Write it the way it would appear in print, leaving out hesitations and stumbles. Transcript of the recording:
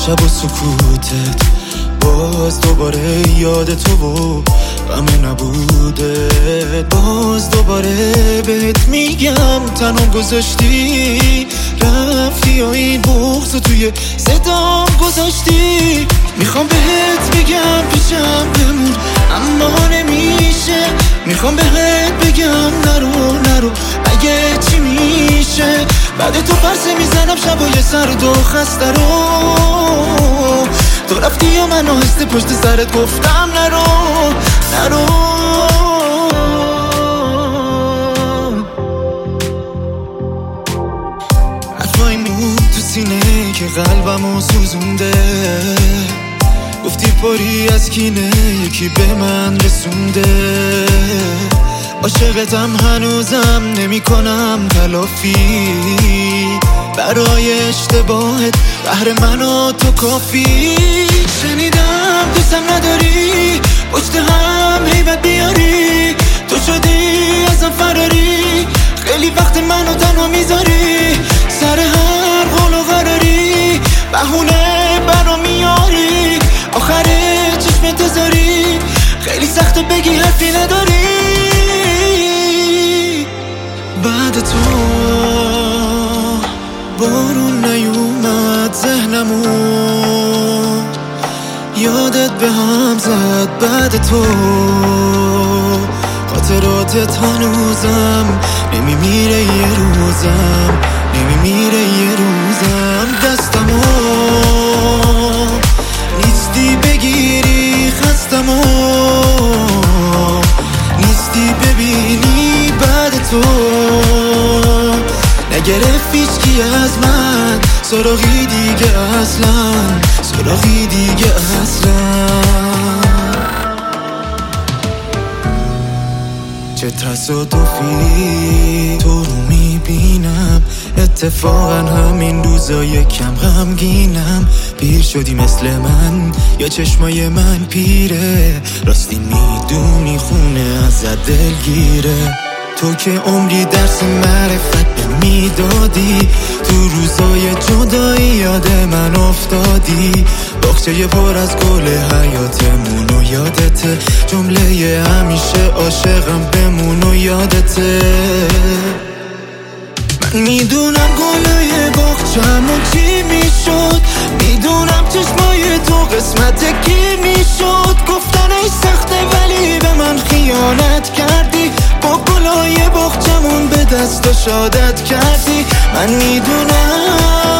شب و سکوتت، باز دوباره یاد تو و غم نبودت، باز دوباره بهت میگم تنها گذاشتی، رفتی و این بغض توی صدام گذاشتی. میخوام بهت بگم پیشم بمون اما نمیشه، میخوام بهت بگم نرو اگه چی میشه. بعد تو پرسه میزنم شبای سرد و خسته رو، تو رفتی و من آهسته پشت سرت گفتم نرو حرفای مون تو سینه که قلبمو سوزونده، گفتی پری از کینه یکی به من رسونده. عاشقتم هنوزم نمی کنم تلافی، برای اشتباهت قهر من و تو کافی. شنیدم دوستم نداری، پشت هم هیبت بیاری، تو شدی ازم فراری، خیلی وقت منو تنها میذاری، سر هر قول و قراری بهونه برا میاری، آخر چشم تزاری خیلی سخته بگی حرفی نداری. بعد تو بارون نیومد ذهنمون، یادت به هم زد. بعد تو خاطراتت هنوزم نمیمیره یه روزم، نمیمیره یه روزم. دستمو نیستی بگیری، خستمو نیستی ببینی. بعد تو نگرفت هیچکی از من سراغی دیگه اصلا، سراغی دیگه اصلا. چه تصادفی تو رو میبینم، اتفاقا همین روزا یکم غمگینم. پیر شدی مثل من یا چشمای من پیره، راستی میدونی خونه ازت دلگیره. تو که عمری درس معرفت میدادی، تو روزای جدایی یاد من افتادی. باغچه پر از گل حیاتمون و یادته، جمله همیشه عاشقم بمون و یادته. من میدونم گلای باغچه‌مون چی میشد، میدونم چشمای تو قسمت کی میشد. گفتنش سخته ولی به من خیانت کردی، با گلای باغچه‌مون به دست و شادت کردی. من میدونم